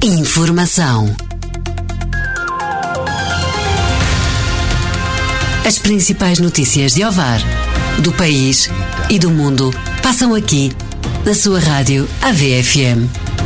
Informação. As principais notícias de Ovar, do país e do mundo passam aqui, na sua rádio AVFM.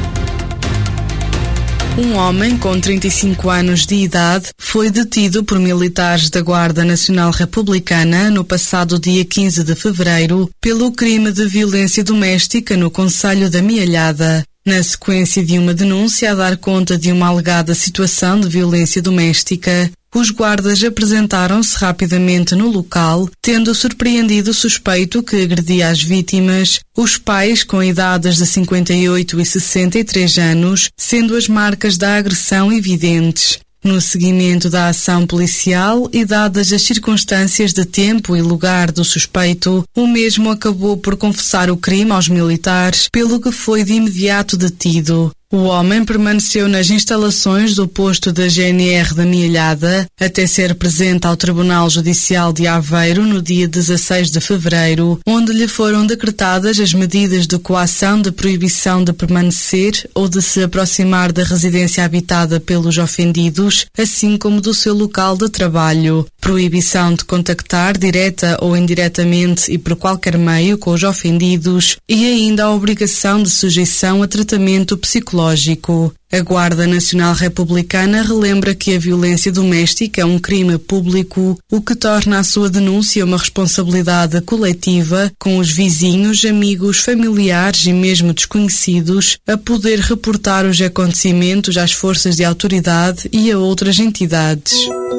Um homem com 35 anos de idade foi detido por militares da Guarda Nacional Republicana no passado dia 15 de fevereiro pelo crime de violência doméstica no concelho da Mialhada. Na sequência de uma denúncia a dar conta de uma alegada situação de violência doméstica, os guardas apresentaram-se rapidamente no local, tendo surpreendido o suspeito que agredia as vítimas, os pais com idades de 58 e 63 anos, sendo as marcas da agressão evidentes. No seguimento da ação policial e dadas as circunstâncias de tempo e lugar do suspeito, o mesmo acabou por confessar o crime aos militares, pelo que foi de imediato detido. O homem permaneceu nas instalações do posto da GNR da Mialhada até ser presente ao Tribunal Judicial de Aveiro no dia 16 de fevereiro, onde lhe foram decretadas as medidas de coação de proibição de permanecer ou de se aproximar da residência habitada pelos ofendidos, assim como do seu local de trabalho, proibição de contactar direta ou indiretamente e por qualquer meio com os ofendidos e ainda a obrigação de sujeição a tratamento psicológico. A Guarda Nacional Republicana relembra que a violência doméstica é um crime público, o que torna a sua denúncia uma responsabilidade coletiva, com os vizinhos, amigos, familiares e mesmo desconhecidos a poder reportar os acontecimentos às forças de autoridade e a outras entidades.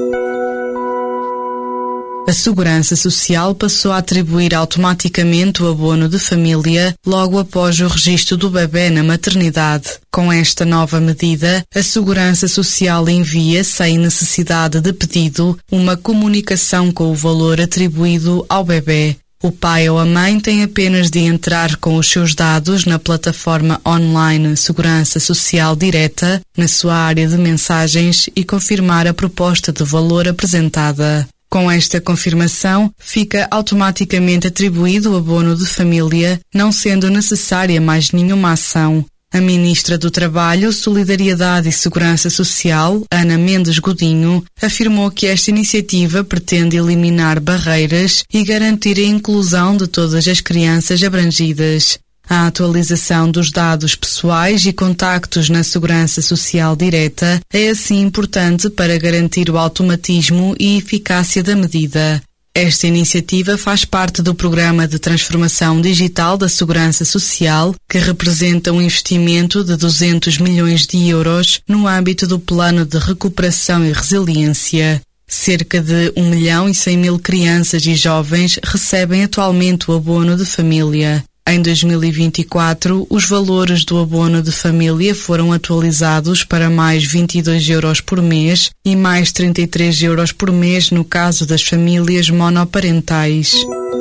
A Segurança Social passou a atribuir automaticamente o abono de família logo após o registro do bebê na maternidade. Com esta nova medida, a Segurança Social envia, sem necessidade de pedido, uma comunicação com o valor atribuído ao bebê. O pai ou a mãe tem apenas de entrar com os seus dados na plataforma online Segurança Social Direta, na sua área de mensagens, e confirmar a proposta de valor apresentada. Com esta confirmação, fica automaticamente atribuído o abono de família, não sendo necessária mais nenhuma ação. A Ministra do Trabalho, Solidariedade e Segurança Social, Ana Mendes Godinho, afirmou que esta iniciativa pretende eliminar barreiras e garantir a inclusão de todas as crianças abrangidas. A atualização dos dados pessoais e contactos na Segurança Social Direta é assim importante para garantir o automatismo e eficácia da medida. Esta iniciativa faz parte do Programa de Transformação Digital da Segurança Social, que representa um investimento de 200 milhões de euros no âmbito do Plano de Recuperação e Resiliência. Cerca de 1.100.000 crianças e jovens recebem atualmente o abono de família. Em 2024, os valores do abono de família foram atualizados para mais 22 euros por mês e mais 33 euros por mês no caso das famílias monoparentais.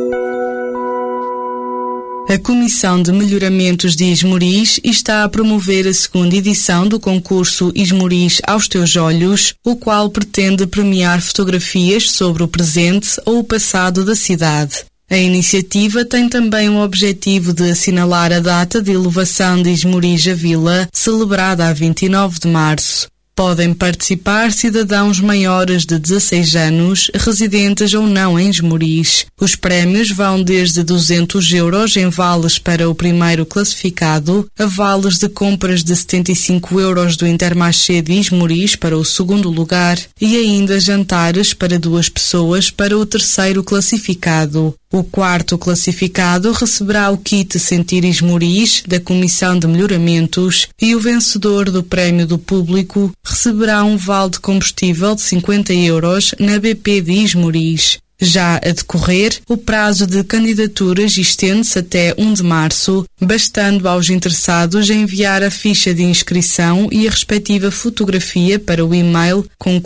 A Comissão de Melhoramentos de Esmoriz está a promover a segunda edição do concurso Esmoriz aos Teus Olhos, o qual pretende premiar fotografias sobre o presente ou o passado da cidade. A iniciativa tem também o objetivo de assinalar a data de elevação de Esmoriz à Vila, celebrada a 29 de março. Podem participar cidadãos maiores de 16 anos, residentes ou não em Esmoriz. Os prémios vão desde 200 euros em vales para o primeiro classificado, a vales de compras de 75 euros do Intermarché de Esmoriz para o segundo lugar e ainda jantares para 2 pessoas para o terceiro classificado. O quarto classificado receberá o kit Sentir Esmoriz da Comissão de Melhoramentos e o vencedor do Prémio do Público receberá um vale de combustível de 50 euros na BP de Esmoriz. Já a decorrer, o prazo de candidaturas estende-se até 1 de março, bastando aos interessados enviar a ficha de inscrição e a respectiva fotografia para o e-mail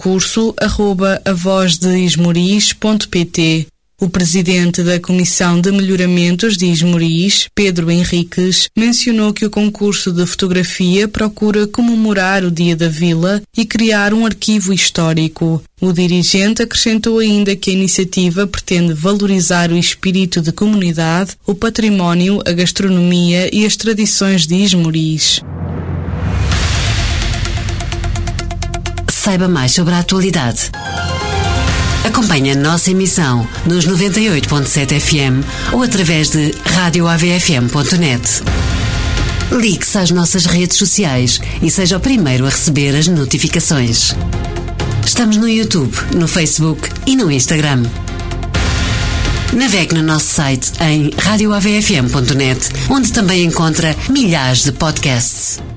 concurso@avozdeesmoriz.pt. O presidente da Comissão de Melhoramentos de Esmoriz, Pedro Henriques, mencionou que o concurso de fotografia procura comemorar o Dia da Vila e criar um arquivo histórico. O dirigente acrescentou ainda que a iniciativa pretende valorizar o espírito de comunidade, o património, a gastronomia e as tradições de Esmoriz. Saiba mais sobre a atualidade. Acompanhe a nossa emissão nos 98.7 FM ou através de radioavfm.net. Ligue-se às nossas redes sociais e seja o primeiro a receber as notificações. Estamos no YouTube, no Facebook e no Instagram. Navegue no nosso site em radioavfm.net, onde também encontra milhares de podcasts.